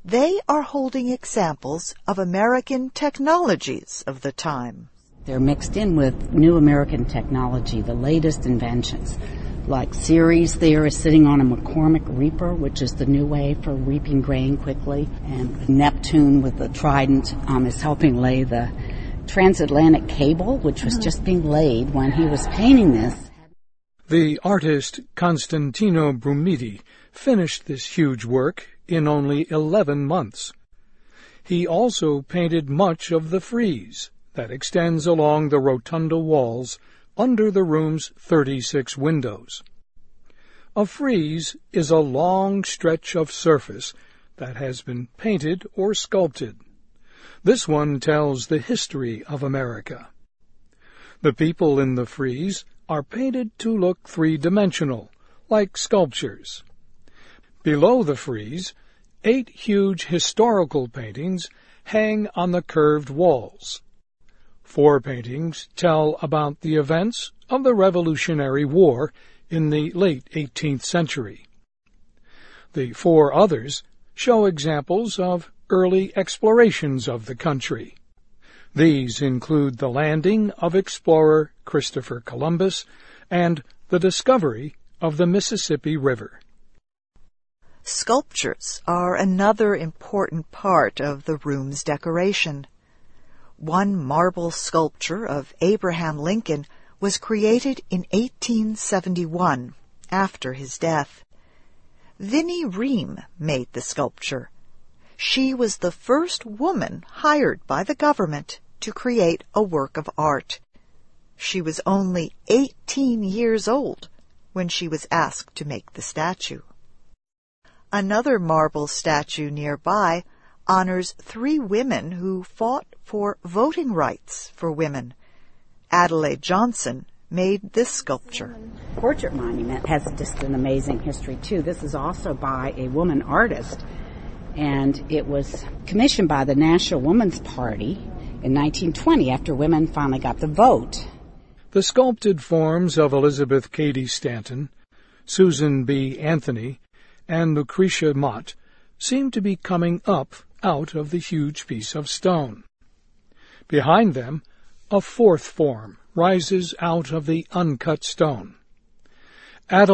They are holding examples of American technologies of the time. They're mixed in with new American technology, the latest inventions. Like Ceres there is sitting on a McCormick reaper, which is the new way for reaping grain quickly. And Neptune with the trident is helping lay the transatlantic cable, which was just being laid when he was painting this. The artist Constantino Brumidi finished this huge work in only 11 months. He also painted much of the frieze that extends along the rotunda walls under the room's 36 windows. A frieze is a long stretch of surface that has been painted or sculpted. This one tells the history of America. The people in the frieze are painted to look three-dimensional, like sculptures. Below the frieze, 8 huge historical paintings hang on the curved walls. 4 paintings tell about the events of the Revolutionary War in the late 18th century. The 4 others show examples of early explorations of the country. These include the landing of explorer Christopher Columbus and the discovery of the Mississippi River. Sculptures are another important part of the room's decoration. One marble sculpture of Abraham Lincoln was created in 1871, after his death. Vinnie Ream made the sculpture. She was the first woman hired by the government to create a work of art. She was only 18 years old when she was asked to make the statue. Another marble statue nearby honors 3 women who fought for voting rights for women. Adelaide Johnson made this sculpture. The portrait monument has just an amazing history, too. This is also by a woman artist, and it was commissioned by the National Woman's Party in 1920 after women finally got the vote. The sculpted forms of Elizabeth Cady Stanton, Susan B. Anthony, and Lucretia Mott seem to be coming up out of the huge piece of stone. Behind them, a 4th form rises out of the uncut stone.